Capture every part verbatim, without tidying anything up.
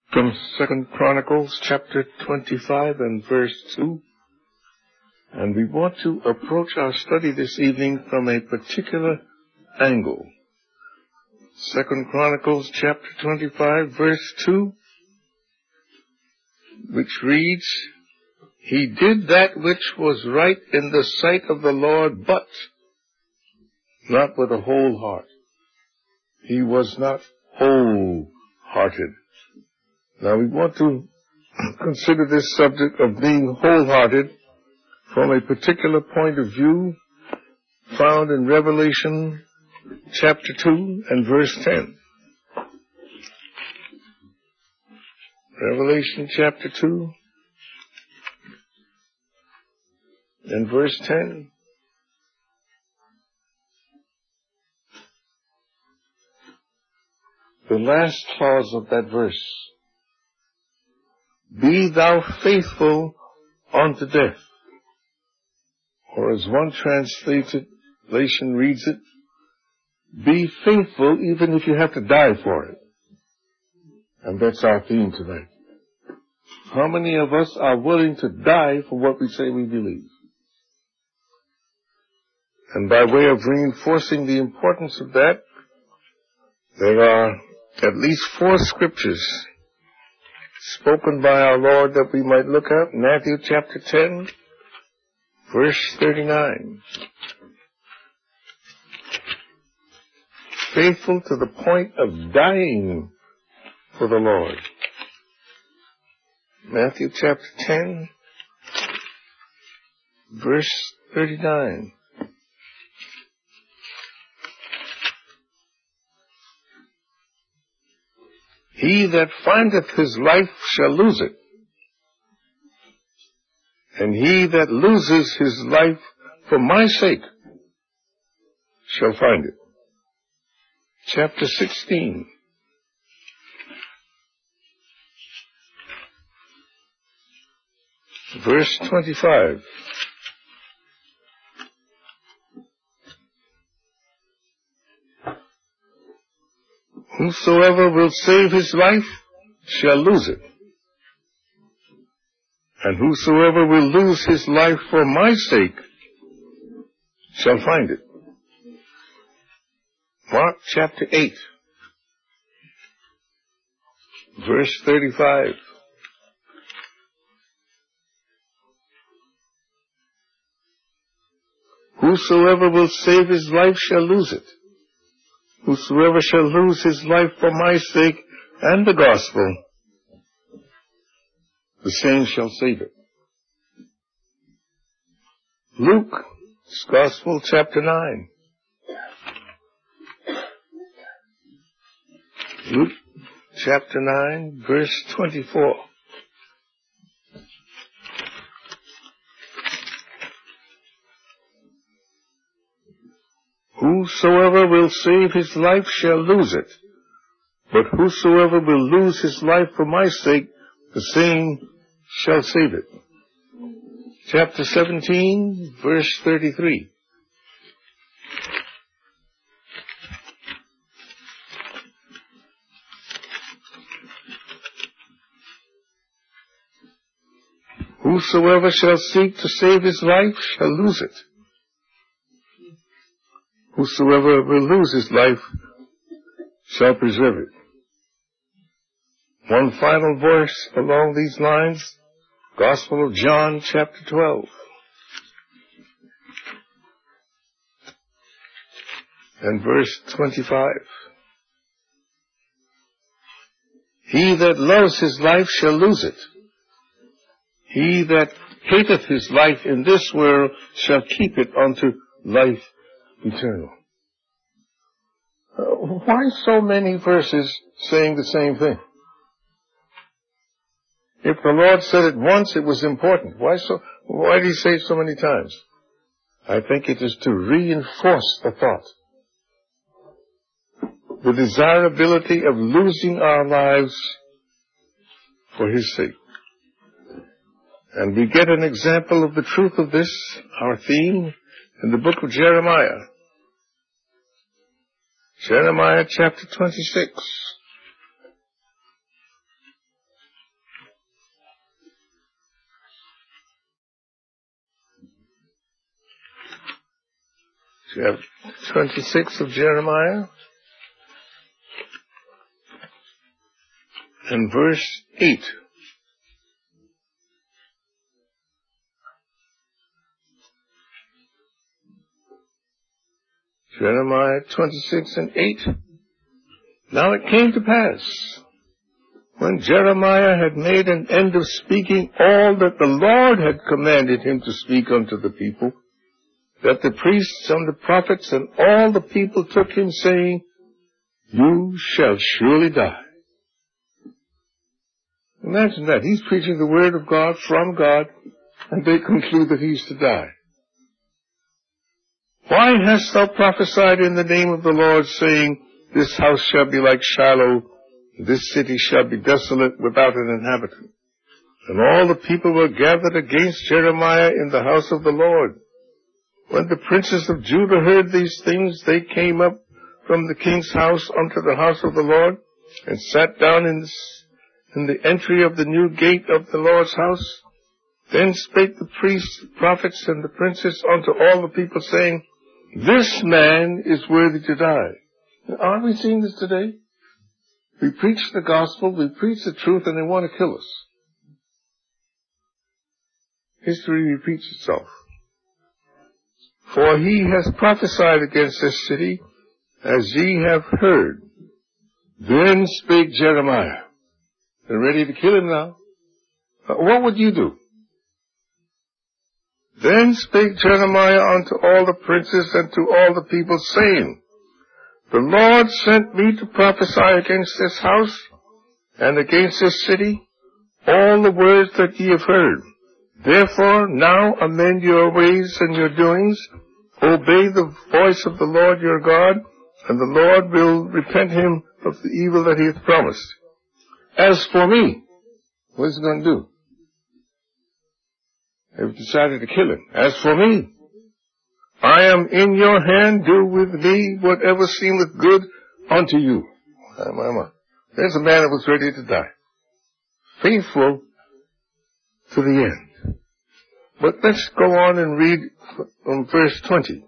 From Second Chronicles chapter twenty-five and verse two. And we want to approach our study this evening from a particular angle. Second Chronicles chapter twenty-five verse two, which reads, "He did that which was right in the sight of the Lord, but not with a whole heart." He was not wholehearted. Now we want to consider this subject of being wholehearted from a particular point of view found in Revelation chapter two and verse ten. Revelation chapter two and verse ten. The last clause of that verse. "Be thou faithful unto death." Or as one translation reads it, "Be faithful even if you have to die for it." And that's our theme tonight. How many of us are willing to die for what we say we believe? And by way of reinforcing the importance of that, there are at least four scriptures spoken by our Lord that we might look at. Matthew chapter ten, verse thirty-nine. Faithful to the point of dying for the Lord. Matthew chapter ten, verse thirty-nine. "He that findeth his life shall lose it, and he that loses his life for my sake shall find it." Chapter sixteen. Verse twenty-five. "Whosoever will save his life shall lose it, and whosoever will lose his life for my sake shall find it." Mark chapter eight, verse thirty-five. "Whosoever will save his life shall lose it. Whosoever shall lose his life for my sake and the gospel, the same shall save it." Luke's Gospel, chapter nine. Luke chapter nine, verse twenty-four. "Whosoever will save his life shall lose it, but whosoever will lose his life for my sake, the same shall save it." Chapter seventeen, verse thirty-three. "Whosoever shall seek to save his life shall lose it. Whosoever will lose his life shall preserve it." One final verse along these lines, Gospel of John, chapter twelve. And verse twenty-five. "He that loves his life shall lose it. He that hateth his life in this world shall keep it unto life eternal." Uh, why so many verses saying the same thing? If the Lord said it once, it was important. Why so? Why did he say it so many times? I think it is to reinforce the thought. The desirability of losing our lives for his sake. And we get an example of the truth of this, our theme, in the book of Jeremiah. Jeremiah chapter twenty-six. Chapter twenty-six of Jeremiah and verse eight. Jeremiah twenty-six and eight. Now it came to pass, when Jeremiah had made an end of speaking all that the Lord had commanded him to speak unto the people, that the priests and the prophets and all the people took him, saying, You shall surely die. Imagine that. He's preaching the word of God from God, and they conclude that he's to die. Why hast thou prophesied in the name of the Lord, saying, This house shall be like Shiloh, this city shall be desolate without an inhabitant? And all the people were gathered against Jeremiah in the house of the Lord. When the princes of Judah heard these things, they came up from the king's house unto the house of the Lord, and sat down in, in the entry of the new gate of the Lord's house. Then spake the priests, prophets, and the princes unto all the people, saying, This man is worthy to die. Now, aren't we seeing this today? We preach the gospel, we preach the truth, and they want to kill us. History repeats itself. For he has prophesied against this city, as ye have heard. Then spake Jeremiah. They're ready to kill him now. Uh, what would you do? Then spake Jeremiah unto all the princes and to all the people, saying, The Lord sent me to prophesy against this house and against this city all the words that ye have heard. Therefore now amend your ways and your doings, obey the voice of the Lord your God, and the Lord will repent him of the evil that he hath promised. As for me, what is he going to do? They've decided to kill him. As for me, I am in your hand, do with me whatever seemeth good unto you. There's a man that was ready to die, faithful to the end. But let's go on and read from verse twenty.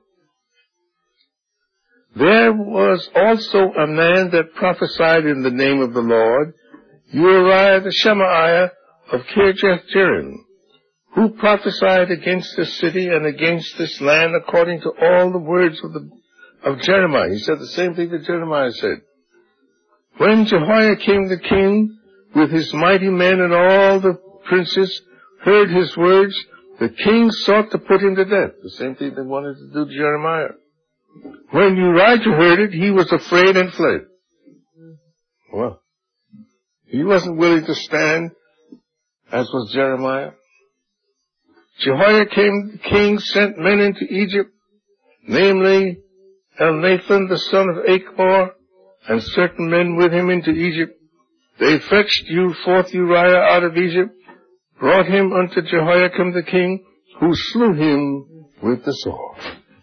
There was also a man that prophesied in the name of the Lord, Uriah the Shemaiah of Kirjath-Jearim, who prophesied against this city and against this land according to all the words of, the, of Jeremiah. He said the same thing that Jeremiah said. When Jehoiakim the king, with his mighty men and all the princes, heard his words, the king sought to put him to death. The same thing they wanted to do to Jeremiah. When Uriah heard it, he was afraid and fled. Well, he wasn't willing to stand, as was Jeremiah. Jehoiakim the king sent men into Egypt, namely Elnathan the son of Achbor, and certain men with him into Egypt. They fetched you forth Uriah out of Egypt, brought him unto Jehoiakim the king, who slew him with the sword,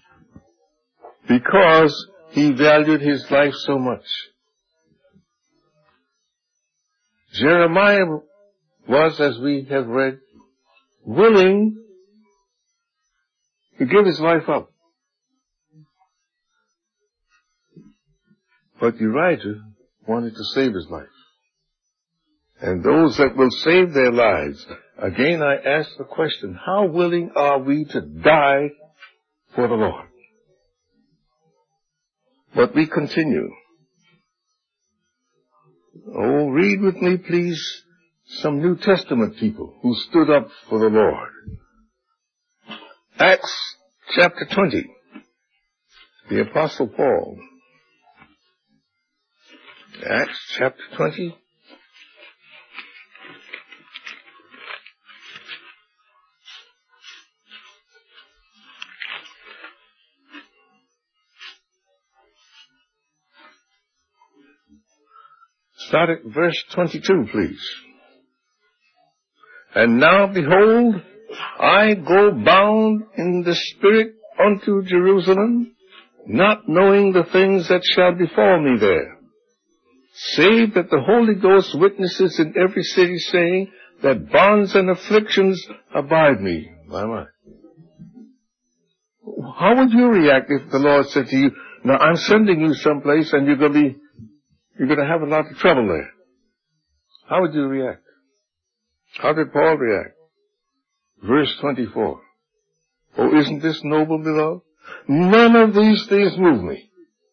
because he valued his life so much. Jeremiah was, as we have read, willing to give his life up. But Uriah wanted to save his life. And those that will save their lives, again I ask the question, how willing are we to die for the Lord? But we continue. Oh, read with me, please, some New Testament people who stood up for the Lord. Acts chapter twenty. The Apostle Paul. Acts chapter twenty. Start at verse twenty-two, please. And now, behold, I go bound in the Spirit unto Jerusalem, not knowing the things that shall befall me there, save that the Holy Ghost witnesses in every city, saying that bonds and afflictions abide me. My, my. How would you react if the Lord said to you, now I'm sending you someplace and you're going to be, you're going to have a lot of trouble there? How would you react? How did Paul react? Verse twenty-four. Oh, isn't this noble, beloved? None of these things move me.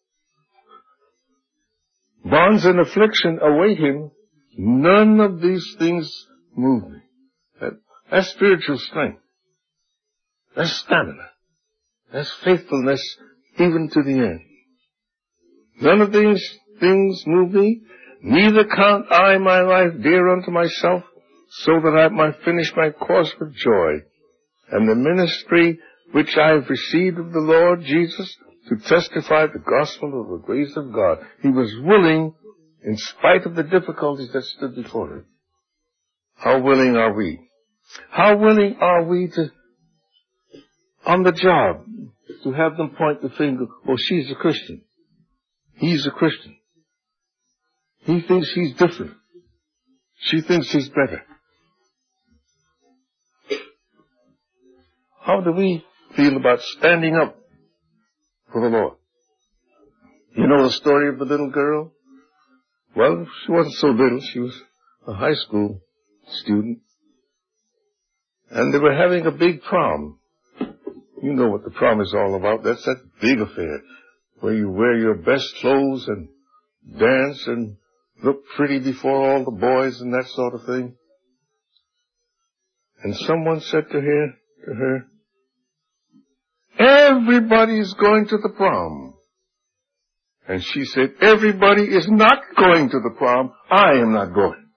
Bonds and affliction await him. None of these things move me. That, that's spiritual strength. That's stamina. That's faithfulness even to the end. None of these things move me. Neither count I my life dear unto myself, so that I might finish my course with joy, and the ministry which I have received of the Lord Jesus, to testify the gospel of the grace of God. He was willing, in spite of the difficulties that stood before him. How willing are we? How willing are we to, on the job, to have them point the finger, oh, she's a Christian. He's a Christian. He thinks he's different. She thinks he's better. How do we feel about standing up for the Lord? You know the story of the little girl? Well, she wasn't so little. She was a high school student. And they were having a big prom. You know what the prom is all about. That's that big affair where you wear your best clothes and dance and look pretty before all the boys and that sort of thing. And someone said to her, to her, everybody's going to the prom. And she said, everybody is not going to the prom. I am not going.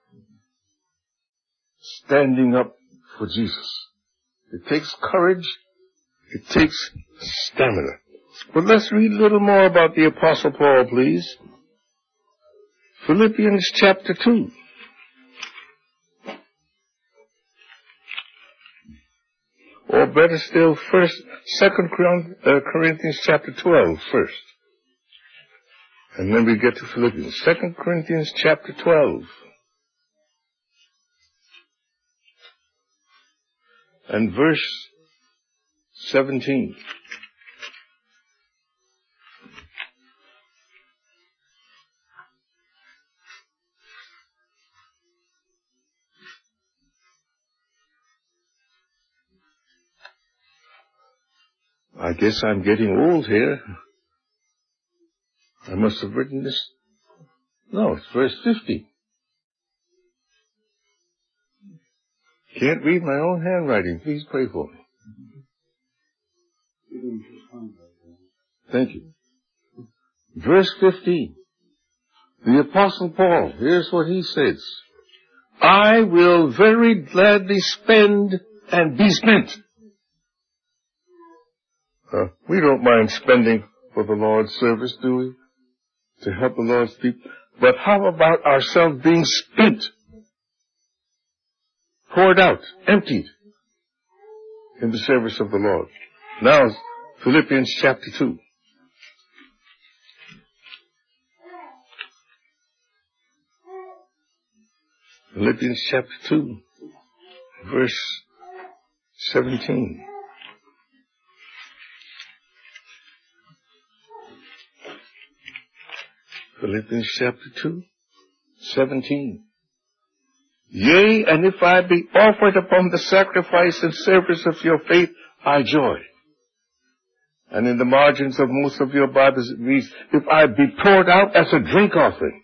Standing up for Jesus. It takes courage. It takes stamina. But let's read a little more about the Apostle Paul, please. Philippians chapter two. Or better still, first, Second Corinthians chapter twelve first. And then we get to Philippians. Second Corinthians chapter twelve. And verse seventeen. I guess I'm getting old here. I must have written this. No, it's verse fifty. Can't read my own handwriting. Please pray for me. Thank you. Verse fifteen. The Apostle Paul, here's what he says. I will very gladly spend and be spent. Uh, we don't mind spending for the Lord's service, do we? To help the Lord's people. But how about ourselves being spent? Poured out, emptied in the service of the Lord. Now, Philippians chapter two. Philippians chapter two, verse seventeen. Philippians chapter two, seventeen. Yea, and if I be offered upon the sacrifice and service of your faith, I joy. And in the margins of most of your Bibles it reads, if I be poured out as a drink offering.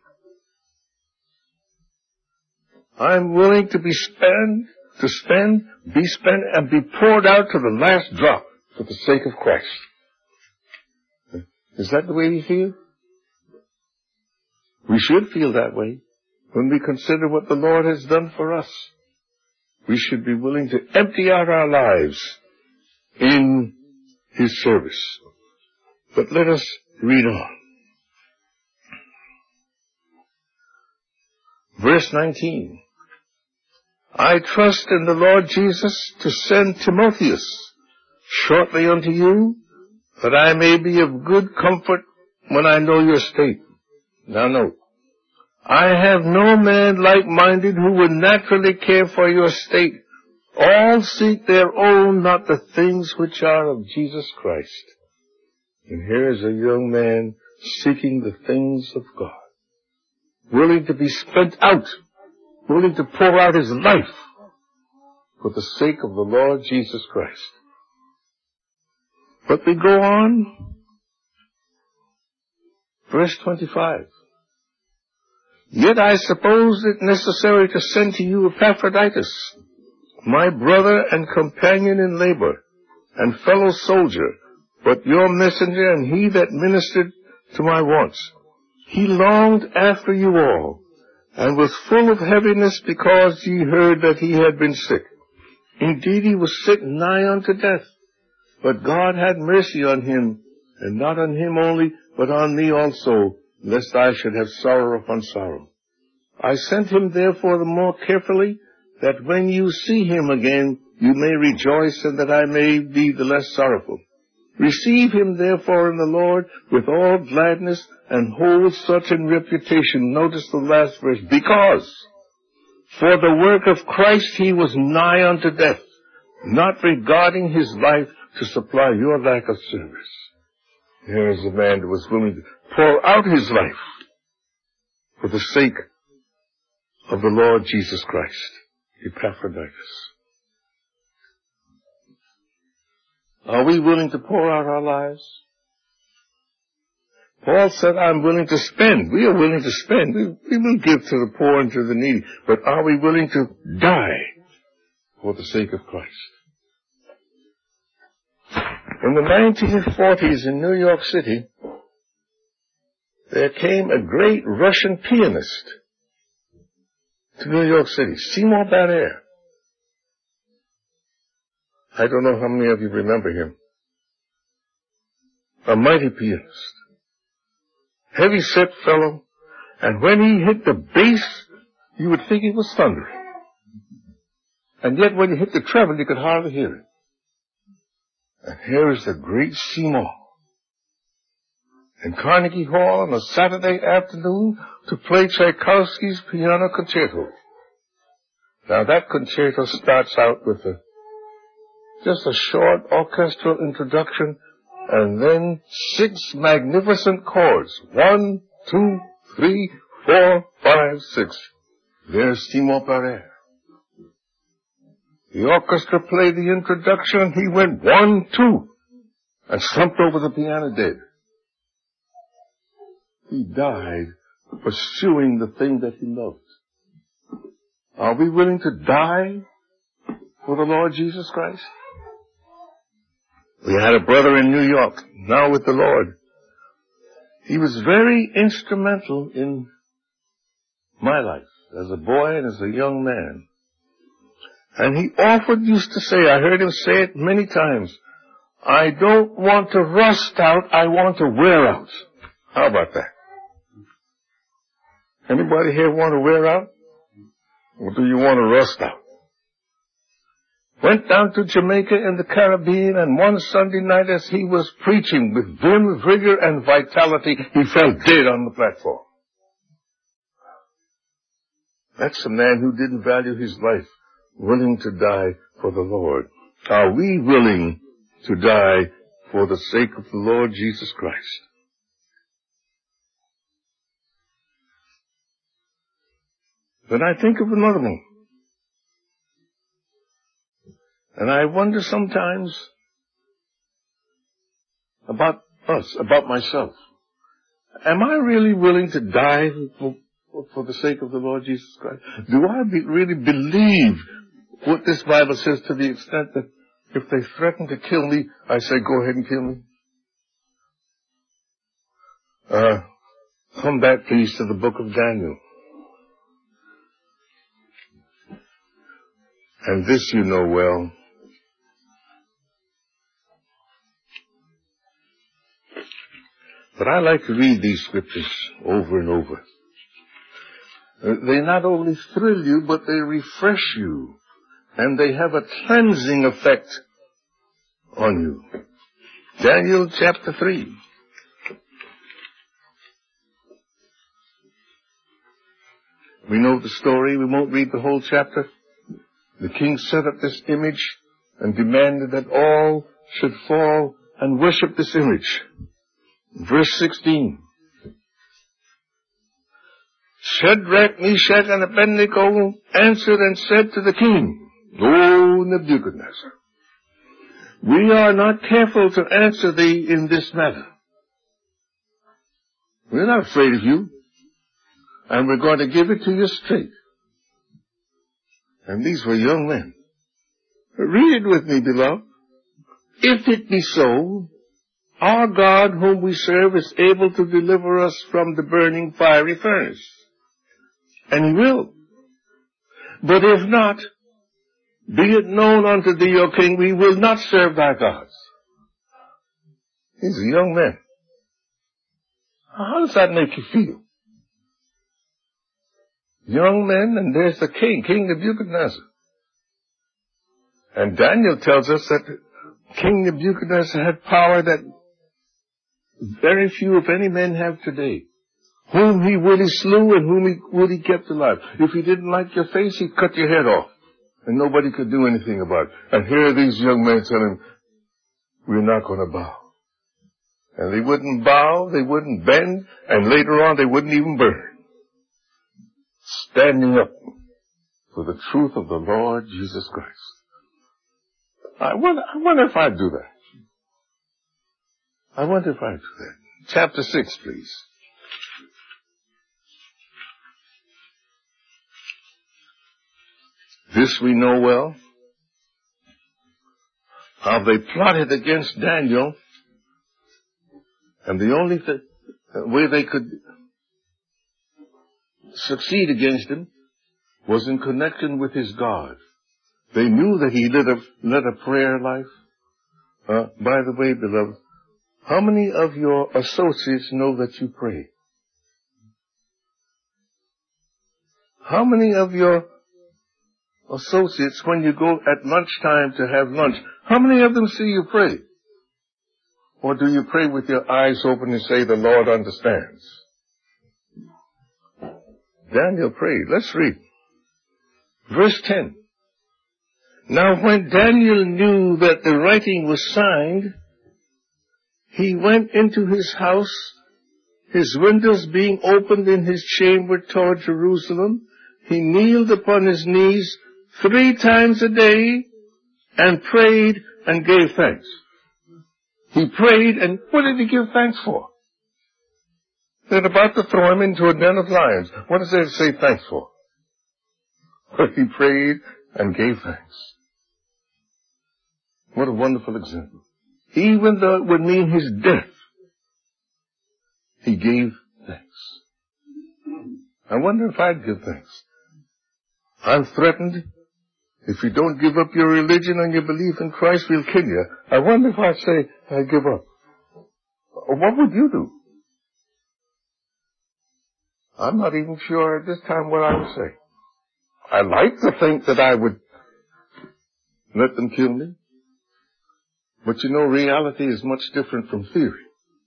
I'm willing to be spent, to spend, be spent, and be poured out to the last drop for the sake of Christ. Is that the way we feel? We should feel that way when we consider what the Lord has done for us. We should be willing to empty out our lives in His service. But let us read on. Verse nineteen. I trust in the Lord Jesus to send Timotheus shortly unto you, that I may be of good comfort when I know your state. Now note, I have no man like-minded who would naturally care for your state All seek their own, not the things which are of Jesus Christ. And here is a young man seeking the things of God, willing to be spent out, willing to pour out his life for the sake of the Lord Jesus Christ. But we go on. Verse twenty-five. Yet I suppose it necessary to send to you Epaphroditus, my brother and companion in labor, and fellow soldier, but your messenger and he that ministered to my wants. He longed after you all, and was full of heaviness because ye heard that he had been sick. Indeed, he was sick nigh unto death. But God had mercy on him, and not on him only, but on me also, lest I should have sorrow upon sorrow. I sent him therefore the more carefully, that when you see him again, you may rejoice, and that I may be the less sorrowful. Receive him therefore in the Lord with all gladness, and hold such in reputation. Notice the last verse. Because for the work of Christ he was nigh unto death, not regarding his life to supply your lack of service. Here is a man who was willing to pour out his life for the sake of the Lord Jesus Christ. Epaphroditus. Are we willing to pour out our lives? Paul said, I'm willing to spend. We are willing to spend. We, we will give to the poor and to the needy. But are we willing to die for the sake of Christ? In the nineteen forties in New York City, there came a great Russian pianist to New York City, Seymour Barrère. I don't know how many of you remember him. A mighty pianist. Heavy-set fellow, and when he hit the bass, you would think it was thundering. And yet when he hit the treble, you could hardly hear it. And here is the great Seymour in Carnegie Hall on a Saturday afternoon to play Tchaikovsky's Piano Concerto. Now that concerto starts out with a, just a short orchestral introduction, and then six magnificent chords. One, two, three, four, five, six. There's Seymour Barrère. The orchestra played the introduction, he went one, two, and slumped over the piano dead. He died pursuing the thing that he loved. Are we willing to die for the Lord Jesus Christ? We had a brother in New York, now with the Lord. He was very instrumental in my life as a boy and as a young man. And he often used to say, I heard him say it many times, I don't want to rust out, I want to wear out. How about that? Anybody here want to wear out? Or do you want to rust out? Went down to Jamaica in the Caribbean, and one Sunday night as he was preaching with vim, vigor, and vitality, he fell dead on the platform. That's a man who didn't value his life, willing to die for the Lord. Are we willing to die for the sake of the Lord Jesus Christ? Then I think of another one. And I wonder sometimes about us, about myself. Am I really willing to die for, for the sake of the Lord Jesus Christ? Do I be, really believe what this Bible says to the extent that if they threaten to kill me, I say, go ahead and kill me? Uh, come back, please, to the book of Daniel. And this you know well. But I like to read these scriptures over and over. Uh, they not only thrill you, but they refresh you. And they have a cleansing effect on you. Daniel chapter three. We know the story. We won't read the whole chapter. The king set up this image and demanded that all should fall and worship this image. Verse sixteen. Shadrach, Meshach, and Abednego answered and said to the king, O Nebuchadnezzar, we are not careful to answer thee in this matter. We're not afraid of you, and we're going to give it to you straight. And these were young men. Read it with me, beloved. If it be so, our God whom we serve is able to deliver us from the burning fiery furnace. And he will. But if not, be it known unto thee, O king, we will not serve thy gods. These are young men. How does that make you feel? Young men, and there's the king, King Nebuchadnezzar. And Daniel tells us that King Nebuchadnezzar had power that very few, if any, men have today. Whom he really slew and whom he really kept alive. If he didn't like your face, he'd cut your head off. And nobody could do anything about it. And here are these young men telling him, we're not going to bow. And they wouldn't bow, they wouldn't bend, and later on they wouldn't even burn. Standing up for the truth of the Lord Jesus Christ. I wonder, I wonder if I'd do that. I wonder if I'd do that. Chapter six, please. This we know well. How they plotted against Daniel, and the only th- way they could succeed against him was in connection with his God. They knew that he led a, led a prayer life. Uh, by the way, beloved, how many of your associates know that you pray? How many of your associates, when you go at lunchtime to have lunch, how many of them see you pray? Or do you pray with your eyes open and say, the Lord understands? Daniel prayed. Let's read. Verse ten. Now when Daniel knew that the writing was signed, he went into his house, his windows being opened in his chamber toward Jerusalem. He kneeled upon his knees three times a day and prayed and gave thanks. He prayed, and what did he give thanks for? They're about to throw him into a den of lions. What does that say thanks for? Well, he prayed and gave thanks. What a wonderful example. Even though it would mean his death, he gave thanks. I wonder if I'd give thanks. I'm threatened. If you don't give up your religion and your belief in Christ, we'll kill you. I wonder if I'd say, I give up. What would you do? I'm not even sure at this time what I would say. I like to think that I would let them kill me. But you know, reality is much different from theory.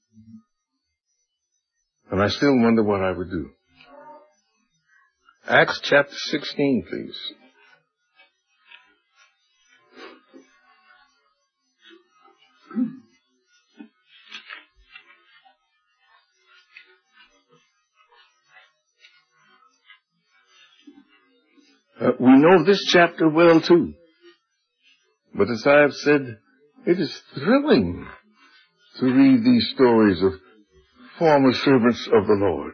And I still wonder what I would do. Acts chapter sixteen, please. Uh, we know this chapter well, too. But as I have said, it is thrilling to read these stories of former servants of the Lord.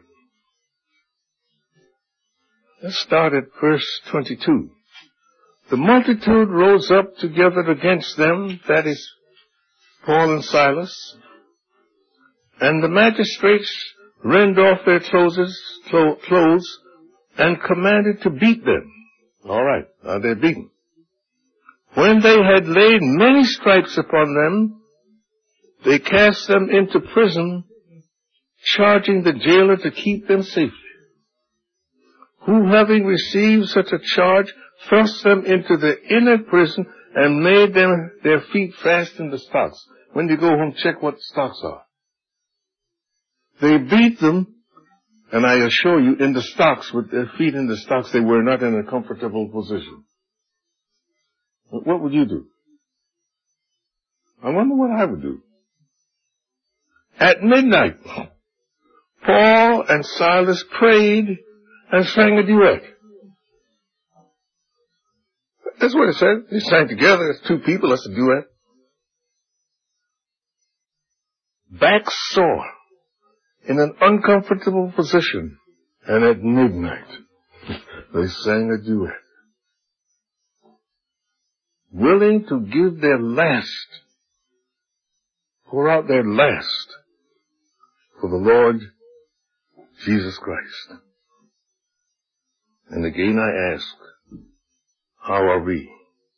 Let's start at verse twenty-two. The multitude rose up together against them, that is, Paul and Silas, and the magistrates rend off their clothes, clothes and commanded to beat them. All right, now they're beaten. When they had laid many stripes upon them, they cast them into prison, charging the jailer to keep them safely, who, having received such a charge, thrust them into the inner prison and made them their feet fast in the stocks. When you go home, check what stocks are. They beat them, and I assure you, in the stocks, with their feet in the stocks, they were not in a comfortable position. What would you do? I wonder what I would do. At midnight, Paul and Silas prayed and sang a duet. That's what it said. They sang together. It's two people. That's a duet. Back sore, in an uncomfortable position, and at midnight, they sang a duet. Willing to give their last, pour out their last for the Lord Jesus Christ. And again I ask, how are we?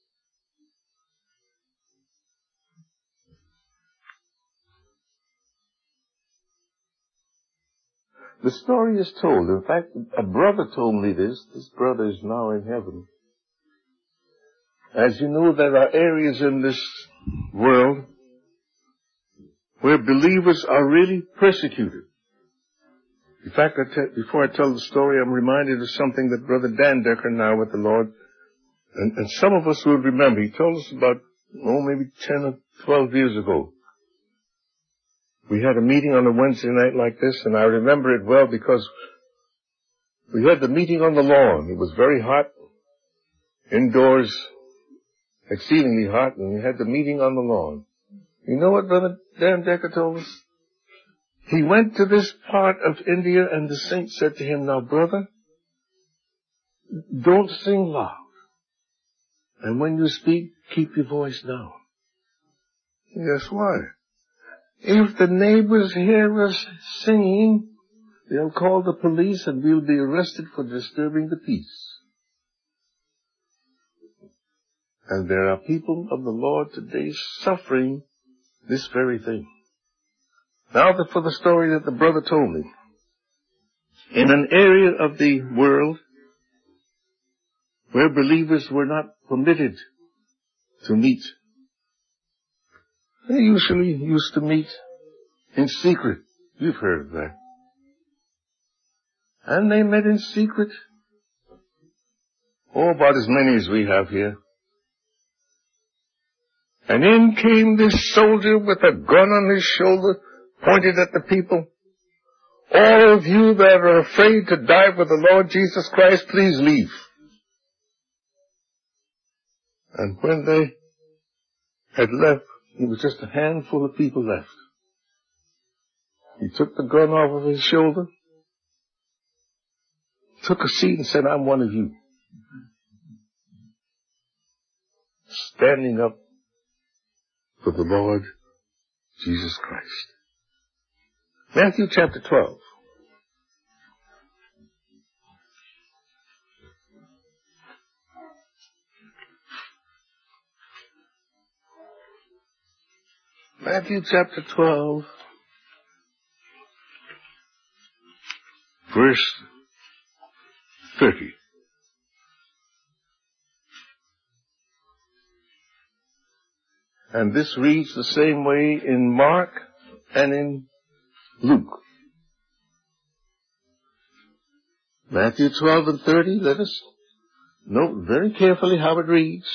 The story is told. In fact, a brother told me this. This brother is now in heaven. As you know, there are areas in this world where believers are really persecuted. In fact, I te- before I tell the story, I'm reminded of something that Brother Dan Decker, now with the Lord, and, and some of us will remember. He told us about, oh, maybe ten or twelve years ago. We had a meeting on a Wednesday night like this, and I remember it well because we had the meeting on the lawn. It was very hot, indoors, exceedingly hot, and we had the meeting on the lawn. You know what Brother Dan Decker told us? He went to this part of India, and the saint said to him, now, brother, don't sing loud. And when you speak, keep your voice down. Yes, why? If the neighbors hear us singing, they'll call the police and we'll be arrested for disturbing the peace. And there are people of the Lord today suffering this very thing. Now that for the story that the brother told me, in an area of the world where believers were not permitted to meet, they usually used to meet in secret. You've heard of that. And they met in secret. Oh, about as many as we have here. And in came this soldier with a gun on his shoulder, pointed at the people. All of you that are afraid to die with the Lord Jesus Christ, please leave. And when they had left, there was just a handful of people left. He took the gun off of his shoulder, took a seat and said, I'm one of you. Standing up for the Lord Jesus Christ. Matthew chapter twelve. Matthew chapter twelve, verse thirty. And this reads the same way in Mark and in Luke. Matthew twelve and thirty, let us note very carefully how it reads.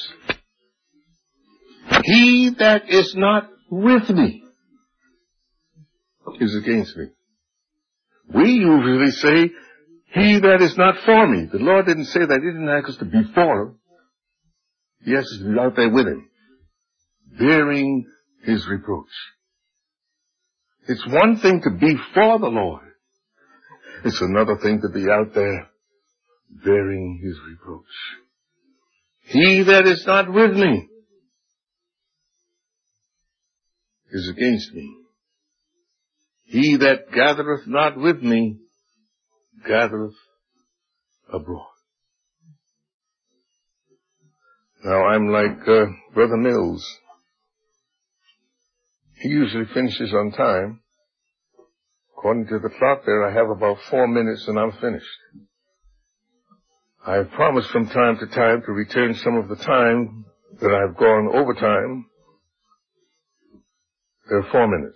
He that is not with me is against me. We usually say, he that is not for me. The Lord didn't say that. He didn't ask us to be for him. He asked us to be out there with him, bearing his reproach. It's one thing to be for the Lord. It's another thing to be out there bearing his reproach. He that is not with me is against me. He that gathereth not with me gathereth abroad. Now I'm like uh, Brother Mills. He usually finishes on time. According to the clock there, I have about four minutes and I'm finished. I have promised from time to time to return some of the time that I've gone over time. There are four minutes.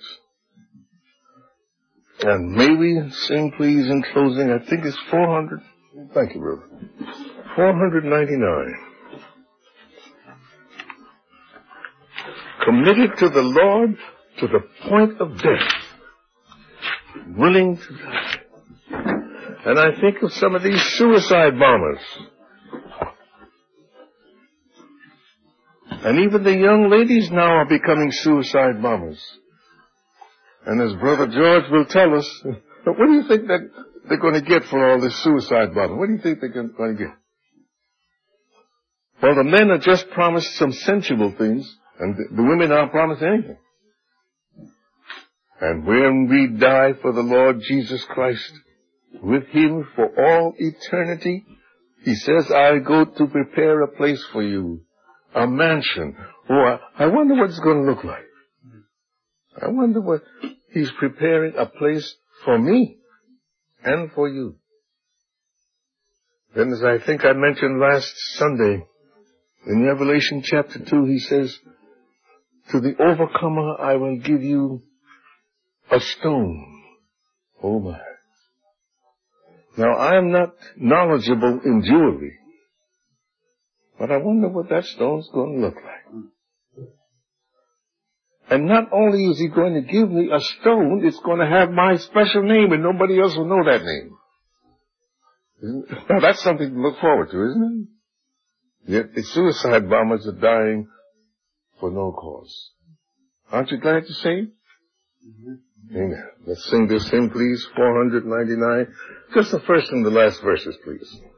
And may we sing, please, in closing, I think it's four hundred, thank you, brother, four hundred ninety-nine. committed to the Lord to the point of death, willing to die. And I think of some of these suicide bombers. And even the young ladies now are becoming suicide bombers. And as Brother George will tell us, what do you think that they're going to get for all this suicide bombing? What do you think they're going to get? Well, the men are just promised some sensual things, and the women aren't promised anything. And when we die for the Lord Jesus Christ, with Him for all eternity, He says, I go to prepare a place for you, a mansion. Oh, I wonder what it's going to look like. I wonder what He's preparing a place for me and for you. Then, as I think I mentioned last Sunday, in Revelation chapter two, He says, to the overcomer I will give you a stone. Oh my. Now, I am not knowledgeable in jewelry, but I wonder what that stone's going to look like. And not only is He going to give me a stone, it's going to have my special name, and nobody else will know that name. Now, that's something to look forward to, isn't it? Yet the suicide bombers are dying for no cause. Aren't you glad to say? Mm-hmm. Amen. Let's sing this hymn, please, four ninety-nine. Just the first and the last verses, please.